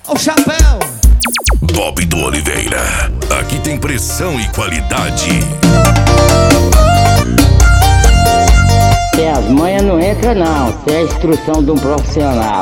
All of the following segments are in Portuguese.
o chapéu. Bob do Oliveira. Aqui tem pressão e qualidade. Se as manhas não entram não, se é a instrução de um profissional.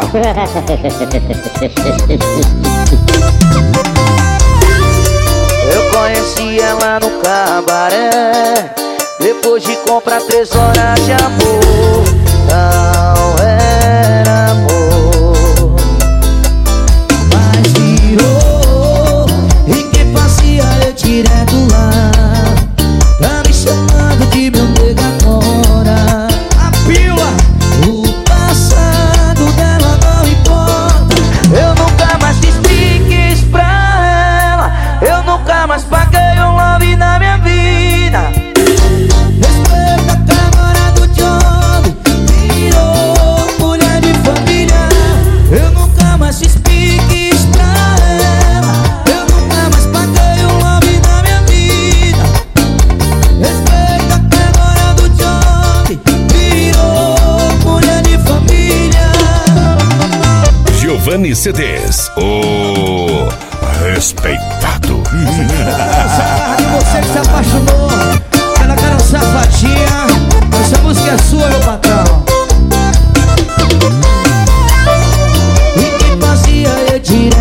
Eu conheci ela no cabaré, depois de comprar 3 horas de amor. Não era amor, Mas virou, e quem fazia eu direto lá, tá me chamando de meu nega agora. A pila, o passado dela não importa. Eu nunca mais fiz piques pra ela, eu nunca mais paguei um love na minha vida. respeita que agora do job virou mulher de família. Eu nunca mais fiz piques pra ela, eu nunca mais paguei um love na minha vida. Respeita que agora do job virou mulher de família. Giovanni CDs, o respeitado. Você que se apaixonou pela safadinha, essa música é sua, meu patrão. E quem fazia eu direto